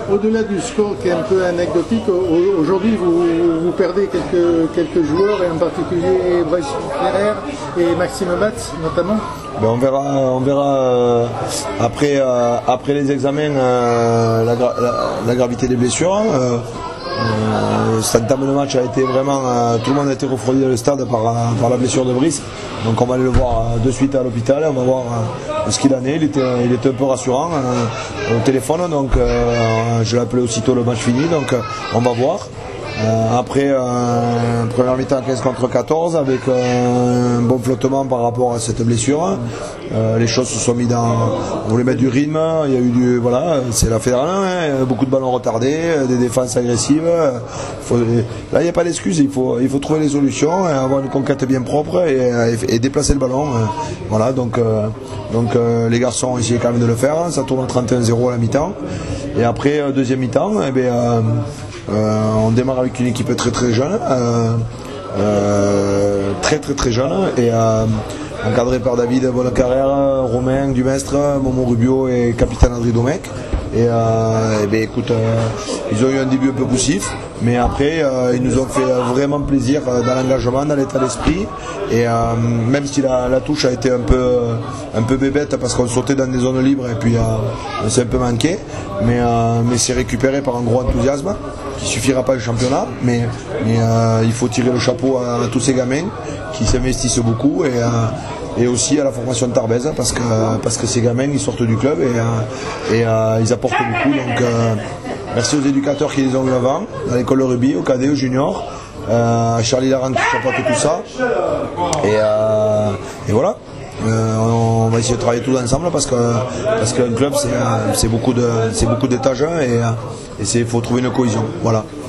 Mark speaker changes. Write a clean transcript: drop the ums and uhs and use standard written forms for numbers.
Speaker 1: au-delà du score qui est un peu anecdotique, aujourd'hui vous perdez quelques joueurs, et en particulier Bryce Ferrer et Maxime Batz notamment.
Speaker 2: Ben on verra après les examens la gravité des blessures. Cet entame de match a été vraiment, tout le monde a été refroidi dans le stade par la blessure de Brice. Donc on va aller le voir de suite à l'hôpital, on va voir ce qu'il en est. Il était un peu rassurant au téléphone, donc je l'ai appelé aussitôt le match fini, donc on va voir. Après première mi-temps 15 contre 14 avec un bon flottement par rapport à cette blessure. Les choses se sont mis on voulait mettre du rythme, il y a eu voilà, c'est la fédérale, hein, beaucoup de ballons retardés, des défenses agressives. Là il n'y a pas d'excuse, il faut trouver les solutions, avoir une conquête bien propre et déplacer le ballon. Voilà, donc les garçons ont essayé quand même de le faire, ça tourne à 31-0 à la mi-temps. Et après deuxième mi-temps, on démarre avec une équipe très très jeune, très jeune, et encadré par David Bonnecarrère, Romain Dumestre, Momo Rubio et capitaine André Domecq. Écoute, ils ont eu un début un peu poussif, mais après ils nous ont fait vraiment plaisir dans l'engagement, dans l'état d'esprit, et même si la touche a été un peu bébête parce qu'on sautait dans des zones libres et puis on s'est un peu manqué, mais c'est récupéré par un gros enthousiasme qui suffira pas au championnat, mais il faut tirer le chapeau à tous ces gamins qui s'investissent beaucoup, et aussi à la formation de Tarbes, parce que ces gamins ils sortent du club et ils apportent beaucoup. Donc merci aux éducateurs qui les ont eu avant, à l'école de rugby, au cadet, au junior, à Charlie Laran qui chapeaute tout ça, et voilà. On va essayer de travailler tous ensemble parce qu'un club c'est beaucoup d'étages, et il faut trouver une cohésion. Voilà.